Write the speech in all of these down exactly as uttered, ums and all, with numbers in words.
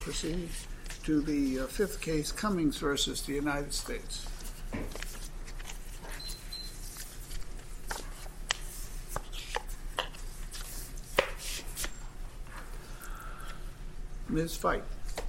Proceed to the uh, fifth case, Cummings versus the United States. Miz Fight.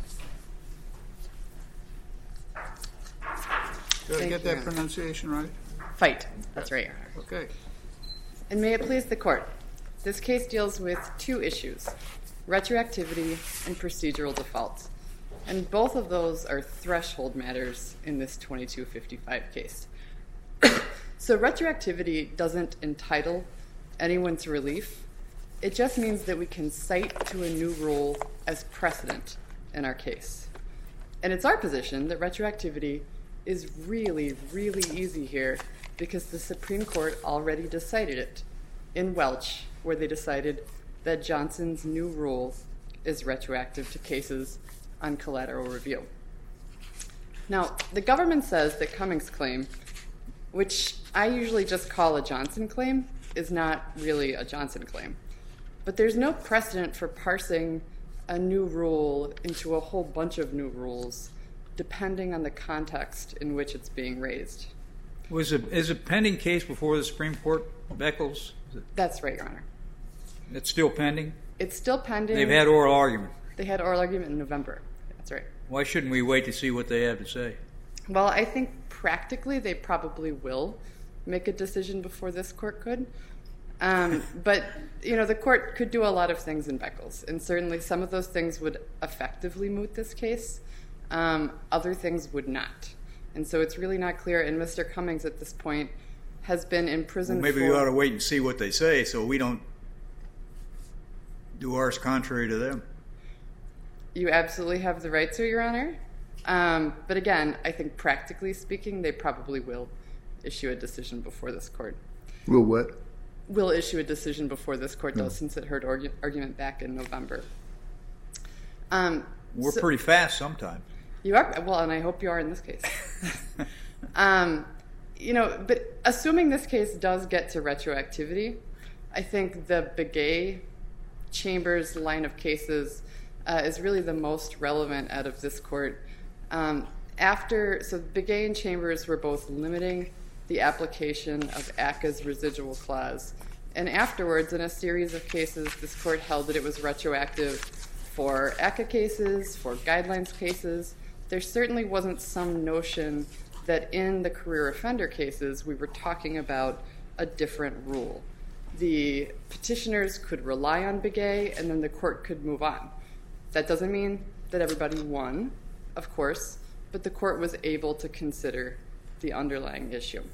Did I get that pronunciation right? Fight. That's right. Okay. And may it please the court, this case deals with two issues, retroactivity and procedural default. And both of those are threshold matters in this twenty-two fifty-five case. So retroactivity doesn't entitle anyone to relief. It just means that we can cite to a new rule as precedent in our case. And it's our position that retroactivity is really, really easy here because the Supreme Court already decided it in Welch, where they decided that Johnson's new rule is retroactive to cases on collateral review. Now, the government says that Cummings' claim, which I usually just call a Johnson claim, is not really a Johnson claim. But there's no precedent for parsing a new rule into a whole bunch of new rules, depending on the context in which it's being raised. Was it, is a pending case before the Supreme Court, Beckles? That's right, Your Honor. It's still pending? It's still pending. They've had oral argument. They had oral argument in November. That's right. Why shouldn't we wait to see what they have to say? Well, I think practically they probably will make a decision before this court could. Um, but, you know, the court could do a lot of things in Beckles, and certainly some of those things would effectively moot this case. Um, other things would not. And so it's really not clear, and Mister Cummings at this point has been in prison well, maybe for... we ought to wait and see what they say so we don't do ours contrary to them. You absolutely have the right to, Your Honor. Um, but again, I think practically speaking, they probably will issue a decision before this court. Will what? Will issue a decision before this court does, Mm. since it heard argu- argument back in November. Um, We're so, pretty fast sometimes. You are? Well, and I hope you are in this case. um, you know, but assuming this case does get to retroactivity, I think the Begay-Chambers line of cases uh, is really the most relevant out of this court. Um, after, so Begay and Chambers were both limiting the application of A C C A's residual clause. And afterwards, in a series of cases, this court held that it was retroactive for A C C A cases, for guidelines cases. There certainly wasn't some notion that in the career offender cases, we were talking about a different rule. The petitioners could rely on Begay, and then the court could move on. That doesn't mean that everybody won, of course, but the court was able to consider the underlying issue.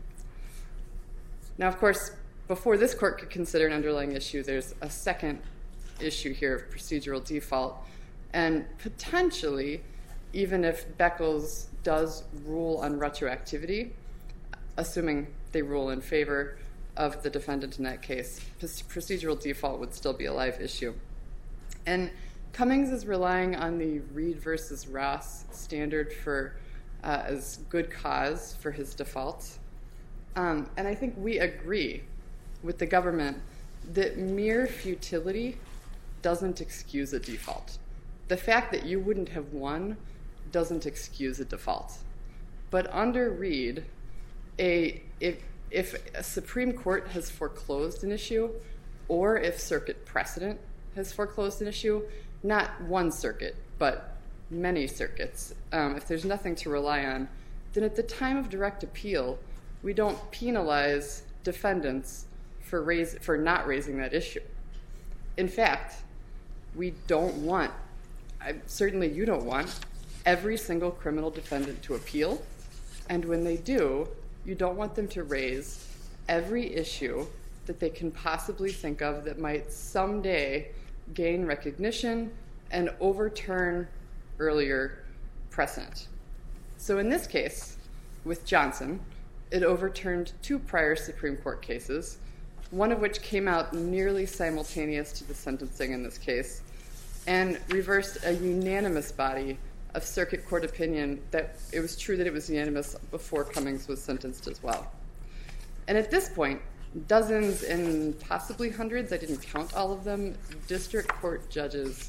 Now, of course, before this court could consider an underlying issue, there's a second issue here of procedural default. And potentially, even if Beckles does rule on retroactivity, assuming they rule in favor of the defendant in that case, procedural default would still be a live issue. And Cummings is relying on the Reed versus Ross standard for uh, as good cause for his default. Um, and I think we agree with the government that mere futility doesn't excuse a default. The fact that you wouldn't have won doesn't excuse a default. But under Reed, a, if, if a Supreme Court has foreclosed an issue, or if circuit precedent has foreclosed an issue, not one circuit, but many circuits, um, if there's nothing to rely on, then at the time of direct appeal, we don't penalize defendants for raise, for not raising that issue. In fact, we don't want, I, certainly you don't want, every single criminal defendant to appeal, and when they do, you don't want them to raise every issue that they can possibly think of that might someday gain recognition and overturn earlier precedent. So in this case, with Johnson, it overturned two prior Supreme Court cases, one of which came out nearly simultaneous to the sentencing in this case, and reversed a unanimous body of circuit court opinion that it was true that it was unanimous before Cummings was sentenced as well. And at this point, dozens and possibly hundreds, I didn't count all of them, district court judges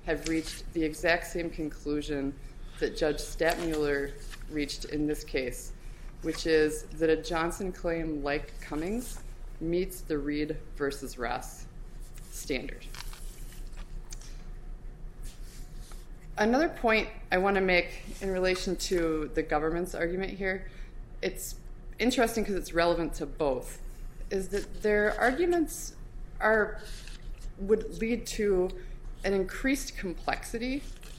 have reached the exact same conclusion that Judge Stadtmuller reached in this case, which is that a Johnson claim like Cummings meets the Reed versus Ross standard. Another point I want to make in relation to the government's argument here, it's interesting because it's relevant to both, is that their arguments are would lead to an increased complexity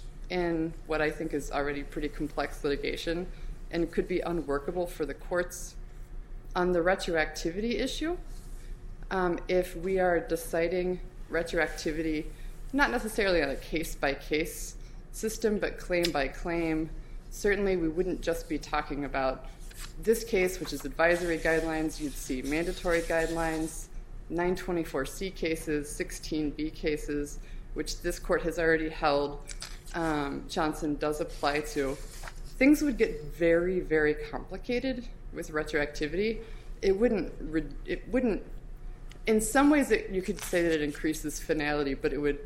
in what I think is already pretty complex litigation and could be unworkable for the courts. On the retroactivity issue, um, if we are deciding retroactivity, not necessarily on a case-by-case system, but claim by claim, certainly we wouldn't just be talking about this case, which is advisory guidelines. You'd see mandatory guidelines, nine twenty-four C cases, sixteen B cases, which this court has already held um, Johnson does apply to. Things would get very, very complicated with retroactivity. It wouldn't, it wouldn't, in some ways it, you could say that it increases finality, but it would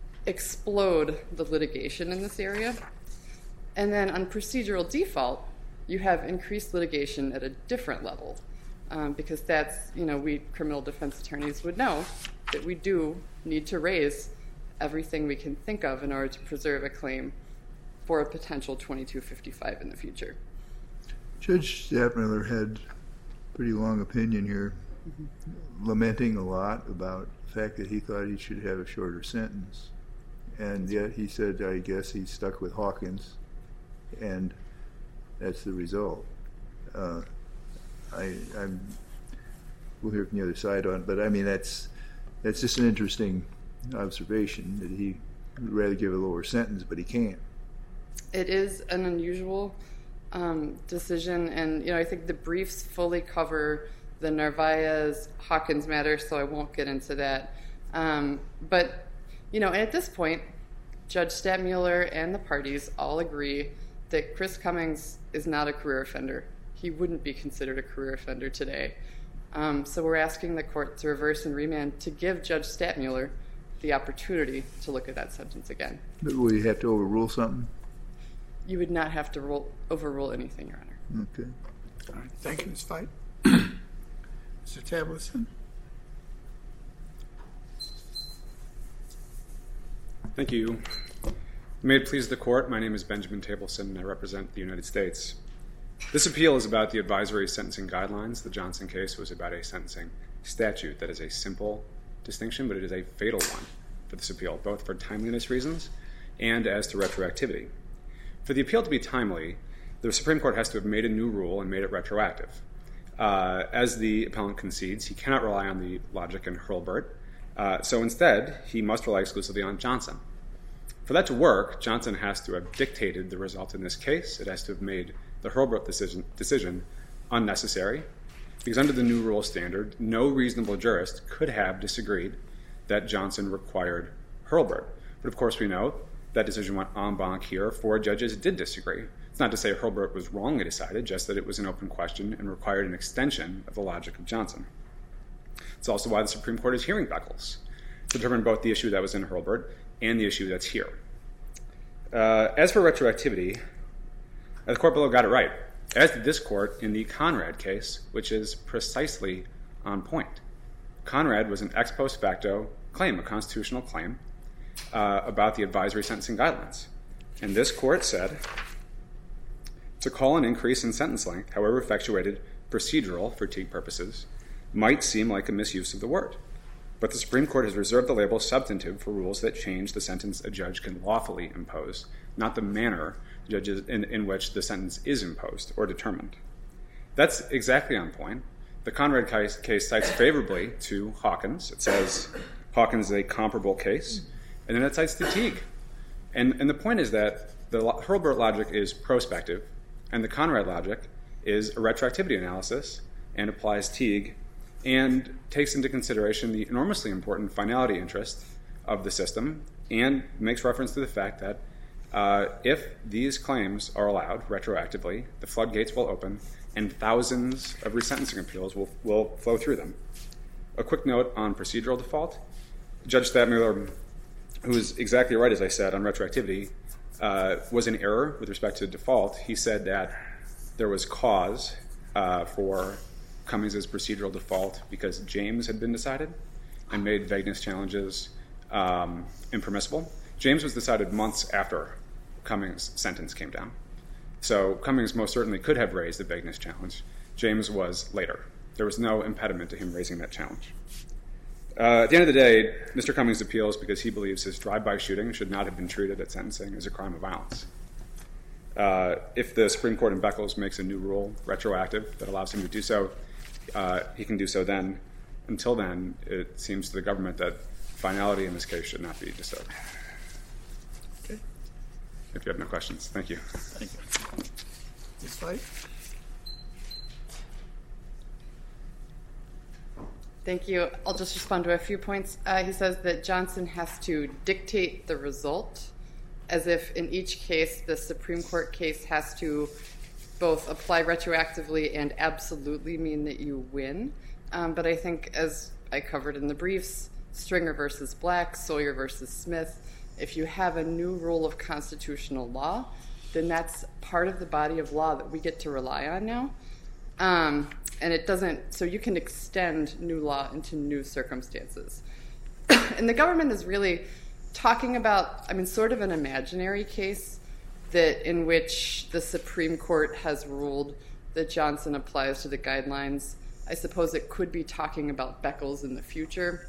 explode the litigation in this area. And then on procedural default, you have increased litigation at a different level, um, because that's, you know, we criminal defense attorneys would know that we do need to raise everything we can think of in order to preserve a claim for a potential twenty-two fifty-five in the future. Judge Stadtmuller had a pretty long opinion here, mm-hmm. lamenting a lot about the fact that he thought he should have a shorter sentence. And yet he said, I guess he's stuck with Hawkins, and that's the result. Uh, I, I'm, we'll hear from the other side on it, but I mean, that's, that's just an interesting observation that he would rather give a lower sentence, but he can't. It is an unusual um, decision, and you know, I think the briefs fully cover the Narvaez Hawkins matter, so I won't get into that. Um, but you know, and at this point, Judge Stadtmuller and the parties all agree that Chris Cummings is not a career offender. He wouldn't be considered a career offender today. Um, so we're asking the court to reverse and remand to give Judge Stadtmuller the opportunity to look at that sentence again. But will you have to overrule something? You would not have to rule, overrule anything, Your Honor. Okay. All right. Thank you, Miz Veit. Mister Tableson. Thank you. May it please the court, my name is Benjamin Tableson and I represent the United States. This appeal is about the advisory sentencing guidelines. The Johnson case was about a sentencing statute. That is a simple distinction, but it is a fatal one for this appeal, both for timeliness reasons and as to retroactivity. For the appeal to be timely, the Supreme Court has to have made a new rule and made it retroactive. Uh, as the appellant concedes, he cannot rely on the logic in Hurlburt, uh, so instead, he must rely exclusively on Johnson. For that to work, Johnson has to have dictated the result in this case. It has to have made the Hurlburt decision, decision unnecessary, because under the new rule standard, no reasonable jurist could have disagreed that Johnson required Hurlburt. But of course we know that decision went en banc here. Four judges did disagree. It's not to say Hurlburt was wrongly decided, just that it was an open question and required an extension of the logic of Johnson. It's also why the Supreme Court is hearing Beckles to determine both the issue that was in Hurlburt and the issue that's here. Uh, as for retroactivity, the court below got it right, as did this court in the Conrad case, which is precisely on point. Conrad was an ex post facto claim, a constitutional claim, uh, about the advisory sentencing guidelines. And this court said, to call an increase in sentence length, however effectuated procedural for Teague purposes, might seem like a misuse of the word. But the Supreme Court has reserved the label substantive for rules that change the sentence a judge can lawfully impose, not the manner judges in, in which the sentence is imposed or determined. That's exactly on point. The Conrad case, case cites favorably to Hawkins. It says Hawkins is a comparable case, and then it cites to Teague. And, and the point is that the Hurlburt logic is prospective, and the Conrad logic is a retroactivity analysis and applies Teague and takes into consideration the enormously important finality interest of the system and makes reference to the fact that uh, if these claims are allowed retroactively, the floodgates will open and thousands of resentencing appeals will, will flow through them. A quick note on procedural default. Judge Stadtmuller who was exactly right, as I said, on retroactivity, uh, was in error with respect to default. He said that there was cause uh, for Cummings' procedural default because James had been decided and made vagueness challenges um, impermissible. James was decided months after Cummings' sentence came down. So Cummings most certainly could have raised the vagueness challenge. James was later. There was no impediment to him raising that challenge. Uh, at the end of the day, Mister Cummings appeals because he believes his drive-by shooting should not have been treated at sentencing as a crime of violence. Uh, if the Supreme Court in Beckles makes a new rule, retroactive, that allows him to do so, uh, he can do so then. Until then, it seems to the government that finality in this case should not be disturbed. Okay. If you have no questions, thank you. Thank you. Miz White? Thank you. I'll just respond to a few points. Uh, he says that Johnson has to dictate the result, as if in each case the Supreme Court case has to both apply retroactively and absolutely mean that you win. Um, but I think, as I covered in the briefs, Stringer versus Black, Sawyer versus Smith, if you have a new rule of constitutional law, then that's part of the body of law that we get to rely on now. Um, and it doesn't, so you can extend new law into new circumstances. And the government is really talking about, I mean, sort of an imaginary case that in which the Supreme Court has ruled that Johnson applies to the guidelines. I suppose it could be talking about Beckles in the future.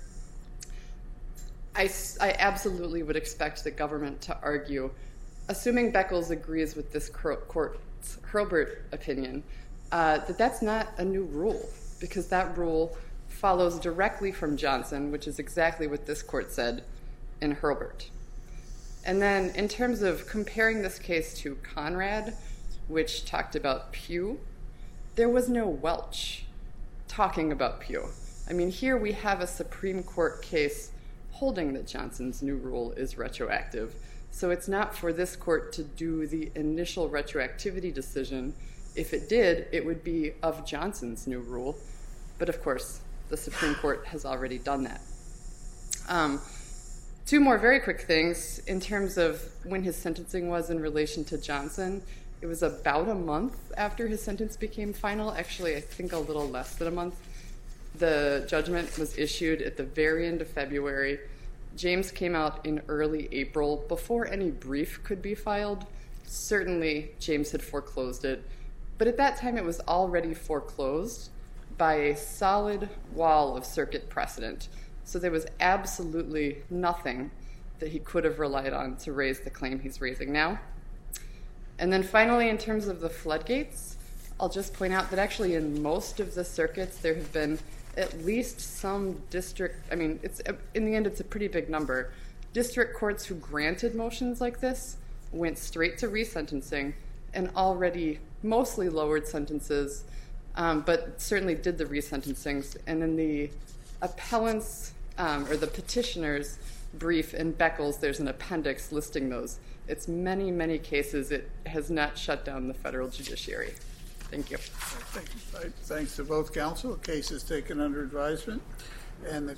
I, I absolutely would expect the government to argue, assuming Beckles agrees with this court's Hurlburt opinion, uh, that that's not a new rule, because that rule follows directly from Johnson, which is exactly what this court said in Hurlburt. And then in terms of comparing this case to Conrad, which talked about Pugh, there was no Welch talking about Pugh. I mean, here we have a Supreme Court case holding that Johnson's new rule is retroactive. So it's not for this court to do the initial retroactivity decision. If it did, it would be of Johnson's new rule. But of course, the Supreme Court has already done that. Um, two more very quick things. In terms of when his sentencing was in relation to Johnson, it was about a month after his sentence became final. Actually, I think a little less than a month. The judgment was issued at the very end of February. James came out in early April before any brief could be filed. Certainly, James had foreclosed it. But at that time, it was already foreclosed by a solid wall of circuit precedent. So there was absolutely nothing that he could have relied on to raise the claim he's raising now. And then finally, in terms of the floodgates, I'll just point out that actually in most of the circuits, there have been at least some district, I mean, it's in the end, it's a pretty big number. District courts who granted motions like this went straight to resentencing and already mostly lowered sentences, um, but certainly did the resentencings. And in the appellant's, um, or the petitioner's brief in Beckles, there's an appendix listing those. It's many, many cases. It has not shut down the federal judiciary. Thank you. Thank you. Thanks to both counsel. The case is taken under advisement, and the